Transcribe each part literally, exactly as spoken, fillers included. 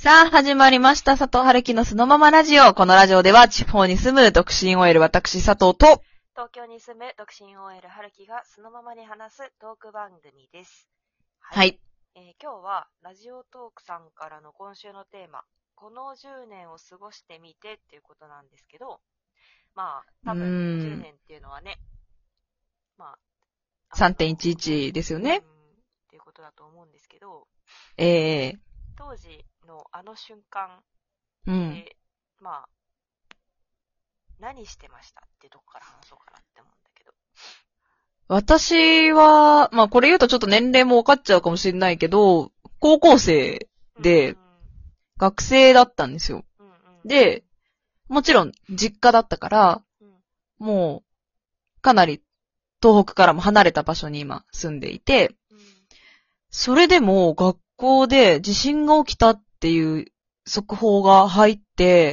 さあ、始まりました。佐藤春樹のそのままラジオ。このラジオでは、地方に住む独身 オーエル 私佐藤と、 東京に住む独身 オーエル 春樹がそのままに話すトーク番組です。 はい。はい、 えー、今日はラジオトークさんからの今週のテーマ、このじゅうねんを過ごしてみてっていうことなんですけど、まあ、多分じゅうねんっていうのはね、まあ、 さんてんいちいち ですよね。 っていうことだと思うんですけど、 ええー。 当時のあの瞬間で、 うん、 まあ、何してましたってどこから話そうかなって思うんだけど。 私は、まあこれ言うとちょっと年齢も分かっちゃうかもしれないけど、高校生で、 うんうん、 学生だったんですよ。 うんうん、 で、もちろん実家だったから、 うん、 もう、かなり東北からも離れた場所に今住んでいて、 うん、 それでも学校で地震が起きたっていう速報が入って、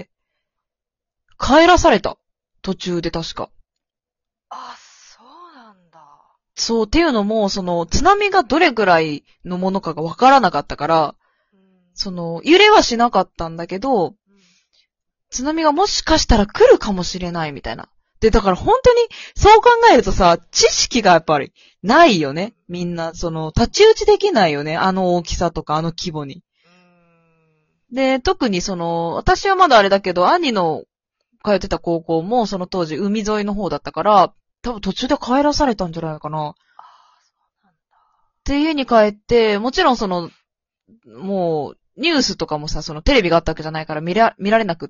帰らされた。途中で確か。 あ、そうなんだ。 そう、っていうのも、その、津波がどれぐらいのものかがわからなかったから、 うん、 その、揺れはしなかったんだけど、うん、津波がもしかしたら来るかもしれないみたいな。で、だから本当に、そう考えるとさ、知識がやっぱりないよね。みんな、その、太刀打ちできないよね。あの大きさとか、あの規模に。うん、で、特にその、私はまだあれだけど、兄の通ってた高校も、その当時、海沿いの方だったから、多分途中で帰らされたんじゃないかな。ああ、 そうなんだ。 で、家に帰って、もちろんその、もう、ニュースとかもさ、そのテレビがあったわけじゃないから見ら、見られなくって、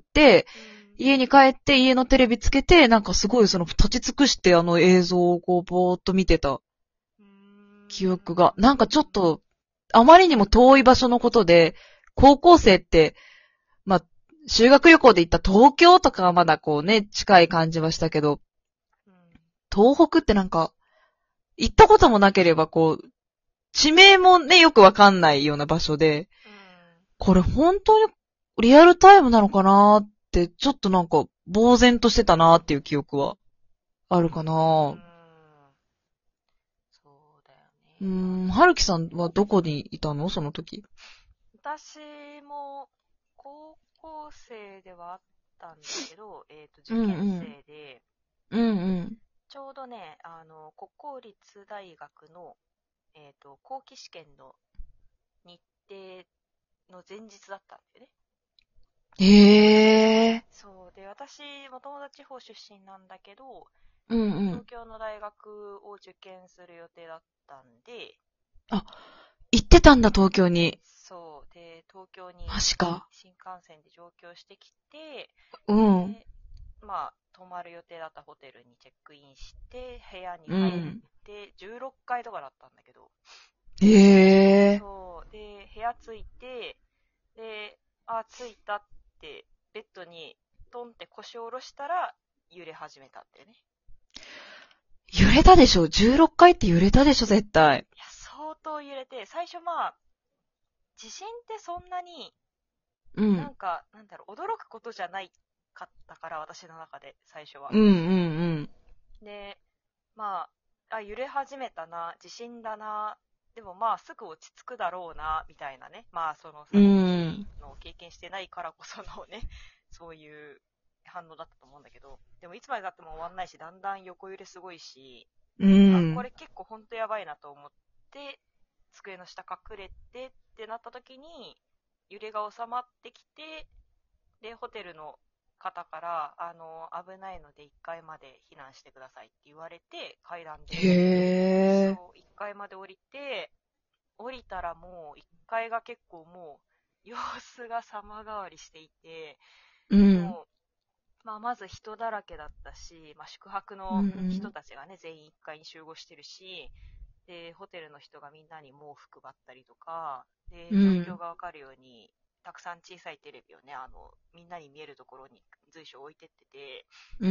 うん、家に帰って家のテレビつけて、なんかすごいその立ち尽くしてあの映像をこうぼーっと見てた記憶が、なんかちょっと、あまりにも遠い場所のことで、高校生って、まあ、修学旅行で行った東京とかはまだこうね、近い感じはしたけど、東北ってなんか、行ったこともなければこう、地名もね、よくわかんないような場所で、これ本当にリアルタイムなのかなーって、ちょっとなんか、呆然としてたなーっていう記憶は、あるかなー。うん。 そうだよね。 うーん、はるきさんはどこにいたのその時。 私も、高校生ではあったんだけど、えっと、受験生で、 うんうん。うんうん。 ちょうどね、あの、国公立大学の、えっと、後期試験の日程の前日だったんだよね。 へー。 そうで、私もともと地方出身なんだけど、 うんうん。 東京の大学を受験する予定だったんで、 あ、行ってたんだ、東京に。 そうで、東京にマジか。 新幹線で上京してきて、 うん。 で、まあ、泊まる予定だったホテルにチェックインして、部屋にう入っん。 て、じゅうろっかいとかだったんだけど、 へー。 そう、で、部屋着いて、で、あ、着いたって、ベッドにトンって腰を下ろしたら、揺れ始めたってね。 揺れたでしょ ?じゅうろっかいって揺れたでしょ絶対。 いや、相当揺れて、最初まあ、地震ってそんなに、うん、なんか、なんだろう、驚くことじゃないかったから、私の中で、最初は。 うんうんうん。で、 まあ、あ、揺れ始めたな、地震だな、でもまあ、すぐ落ち着くだろうな、みたいなね。まあ、そのさ、のを経験してないからこそのね、そういう反応だったと思うんだけど、でもいつまで経っても終わんないし、だんだん横揺れすごいし、うん、あ、これ結構ほんとやばいなと思って、机の下隠れてってなった時に、揺れが収まってきて、で、ホテルの方から、あの、危ないのでいっかいまで避難してくださいって言われて、階段で。へー。そう、いっかいまで降りて、降りたらもういっかいが結構もう、様子が様変わりしていて、うん、もう、まあ、まず人だらけだったし、まあ、宿泊の人たちがね、全員いっかいに集合してるし、で、ホテルの人がみんなに毛布配ったりとか、で、状況がわかるように、たくさん小さいテレビをね、あの、みんなに見えるところに随所置いてってて、うん、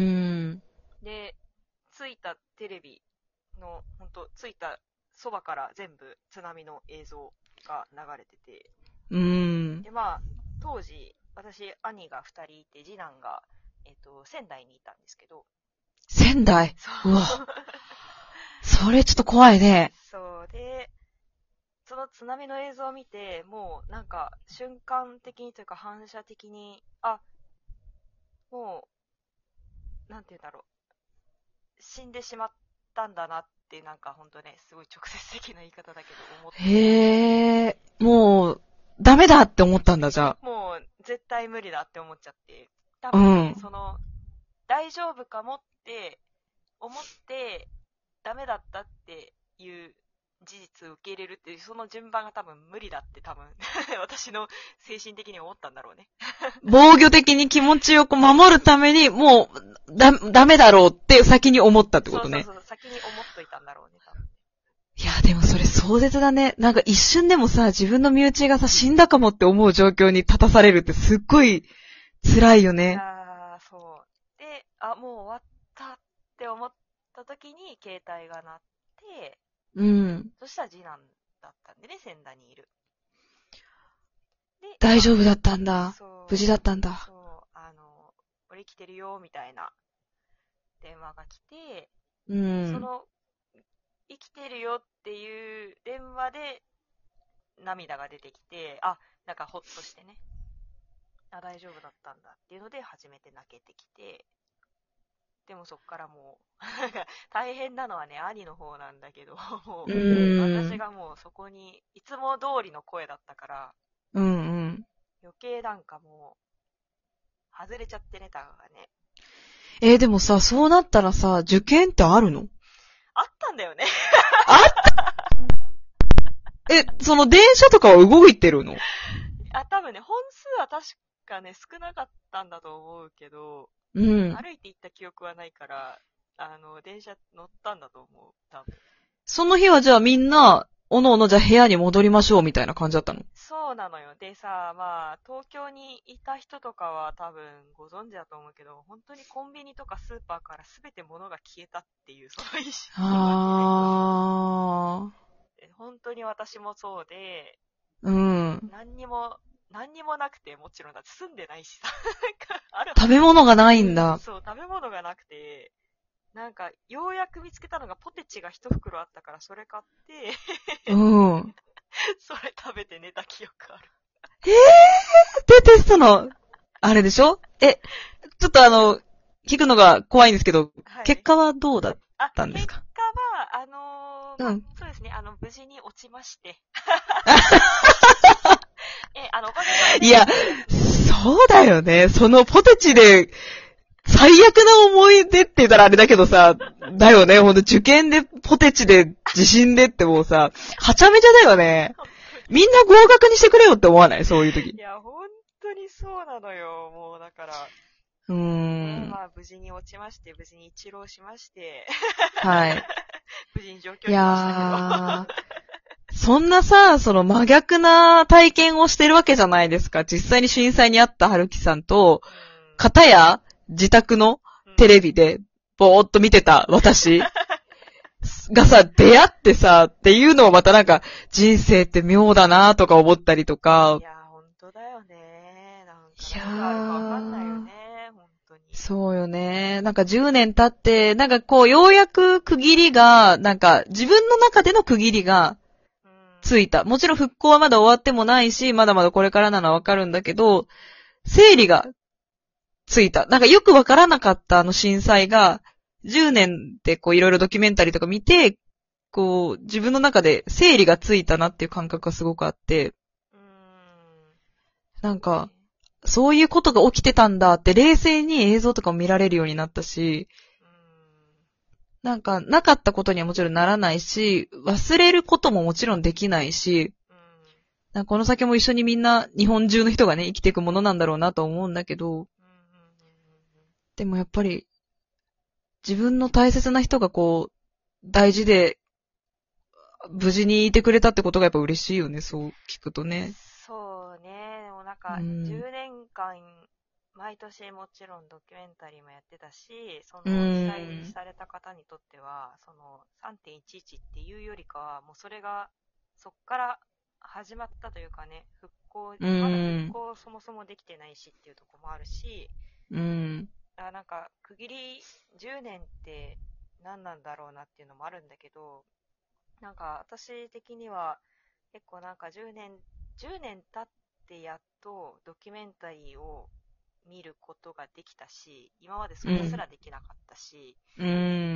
で、ついたテレビの、ほんと、ついたそばから全部津波の映像が流れてて、うん、で、まあ、当時、私、兄がふたりいて、次男が、えっと、仙台にいたんですけど。 仙台そう。うわ。それちょっと怖いね。 そうで、 その津波の映像を見て、もうなんか瞬間的にというか反射的に、あ、もう、なんて言うんだろう、死んでしまったんだなって、なんかほんとね、すごい直接的な言い方だけど思って。 へえ、もう、ダメだって思ったんだ、じゃあ。 もう、絶対無理だって思っちゃって。多う分ね、 ん。 その、大丈夫かもって思って、ダメだったっていう事実を受け入れるっていう、その順番が多分無理だって多分、私の精神的に思ったんだろうね。 防御的に気持ちをこう守るために、もう、だ、ダメだろうって先に思ったってことね。 そうそうそう、先に思っといたんだろうね、多分。 いや、でもそれ壮絶だね。なんか一瞬でもさ、自分の身内がさ、死んだかもって思う状況に立たされるってすっごい辛いよね。 あー、そう。で、あ、もう終わったって思った時に携帯が鳴って、 うん。 そしたら次男だったんでね、仙台にいる。で、 大丈夫だったんだ。 そう無事だったんだ。 そう、あの、俺来てるよ、みたいな電話が来て、 うん。 その、生きてるよっていう電話で涙が出てきて、あ、なんかほっとしてね、あ、大丈夫だったんだっていうので初めて泣けてきて、でもそっからもう、大変なのはね、兄の方なんだけど、もう、 うん私がもうそこに、いつも通りの声だったから、 うんうん。 余計なんかもう、外れちゃってね、タガがね。 えー、でもさ、そうなったらさ、受験ってあるの？ あったんだよね。 え、その電車とかは動いてるの？ あ、多分ね、本数は確かね、少なかったんだと思うけど、 うん。 歩いて行った記憶はないから、あの、電車乗ったんだと思う、多分。 その日はじゃあみんな、おのおのじゃあ部屋に戻りましょうみたいな感じだったの？ そうなのよ。でさ、まあ、東京にいた人とかは多分ご存知だと思うけど、本当にコンビニとかスーパーから全て物が消えたっていう、その一瞬のあで、本当に私もそうで、 ー。うん。 何にも、何にもなくて、もちろんだって住んでないしさ、なんかある食べ物がないんだ。 そう、食べ物がなくて、なんか、ようやく見つけたのがポテチが一袋あったから、それ買って、 うん。 それ食べて寝た記憶ある。 えー、で、テストの、あれでしょ？え、ちょっとあの、聞くのが怖いんですけど、 はい、 結果はどうだったんですか？ 結果は、あのー、 うん。 そうですね、あの、無事に落ちまして。え、あの、おかげさまでいや、そうだよね。そのポテチで、最悪な思い出って言ったらあれだけどさ、だよね。ほんと受験でポテチで地震でってもうさ、はちゃめちゃだよね。みんな合格にしてくれよって思わない？そういう時。 いや、本当にそうなのよ。もう、だから。 うーん。 まあ、無事に落ちまして、無事に一浪しまして。 はい。 無事に上京いしましたけど。 やー、そんなさ、その真逆な体験をしてるわけじゃないですか。実際に震災にあった春樹さんと、かたや自宅のテレビでぼーっと見てた私がさ、出会ってさ、っていうのをまたなんか、人生って妙だなとか思ったりとか。 いや、ほんとだよね。なんか、 いやー、 何があるかわかんないよね。ほんとに。 そうよね。なんかじゅうねん経って、なんかこう、ようやく区切りが、なんか自分の中での区切りがついた。もちろん復興はまだ終わってもないし、まだまだこれからなのはわかるんだけど、整理がついた。なんかよくわからなかったあの震災が、じゅうねんでこういろいろドキュメンタリーとか見て、こう、自分の中で整理がついたなっていう感覚がすごくあって、 うーん。 なんか、そういうことが起きてたんだって冷静に映像とかを見られるようになったし、 うーん。 なんか、なかったことにはもちろんならないし、忘れることももちろんできないし、 うーん。 なんかこの先も一緒にみんな、日本中の人がね、生きていくものなんだろうなと思うんだけど、でもやっぱり、自分の大切な人がこう、大事で、無事にいてくれたってことがやっぱ嬉しいよね、そう聞くとね。 そうね。でもなんか、 うん、 じゅうねんかん、毎年もちろんドキュメンタリーもやってたし、そのうん被災された方にとっては、その さんてんいちいち っていうよりかは、もうそれが、そっから始まったというかね、復興、 うんまだ復興そもそもできてないしっていうところもあるし、 うん。 あ、なんか、区切りじゅうねんって何なんだろうなっていうのもあるんだけど、なんか私的には、 結構なんかじゅうねん、じゅうねん経ってやっとドキュメンタリーを見ることができたし、今までそれすらできなかったし、 うん。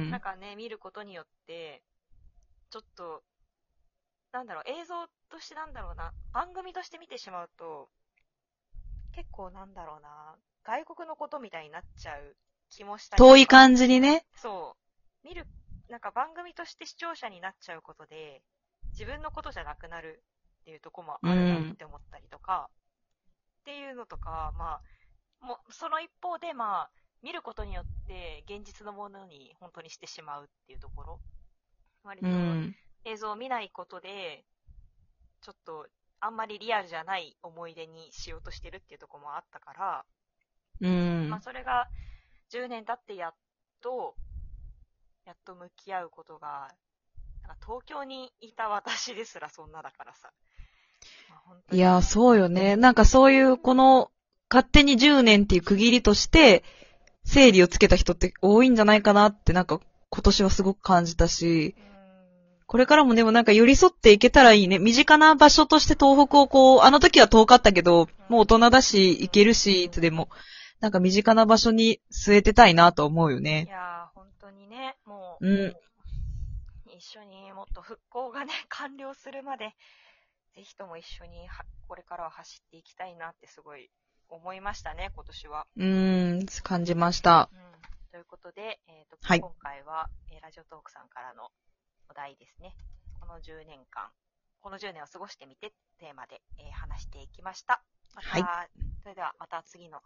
なんかね、見ることによって、ちょっと、なんだろう、映像としてなんだろうな、番組として見てしまうと、結構なんだろうな、外国のことみたいになっちゃう気もしたりとか。 遠い感じにね。 そう。見る、なんか番組として視聴者になっちゃうことで、自分のことじゃなくなるっていうとこもうあるなっん。 て思ったりとか、っていうのとか、まあ、もう、その一方で、まあ、見ることによって現実のものに本当にしてしまうっていうところ。割とうん。 映像を見ないことで、ちょっとあんまりリアルじゃない思い出にしようとしてるっていうところもあったから、 うまあん。 それがじゅうねん経ってやっと、やっと向き合うことが、なんか東京にいた私ですらそんなだからさ。まあ、本当にね。 いや、そうよね。なんかそういう、この、勝手にじゅうねんっていう区切りとして、整理をつけた人って多いんじゃないかなって、なんか今年はすごく感じたし、 うーん。 これからもでもなんか寄り添っていけたらいいね。身近な場所として東北をこう、あの時は遠かったけど、もう大人だし、行けるし、いつでも。なんか身近な場所に据えてたいなと思うよいね。 やー、本当にね、もうん。 う、一緒にもっと復興がね、完了するまで、ぜひとも一緒にはこれからは走っていきたいなってすごい思いましたね、今年は。 うーん、感じました。 うん。ということで、えーと、 はい。 今回は、えーラジオトークさんからのお題ですね。このじゅうねんかん、このじゅうねんを過ごしてみてテーマで、えー話していきました。まはい。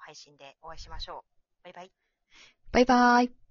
た、それではまた次の配信でお会いしましょう。バイバイ。 バイバーイ。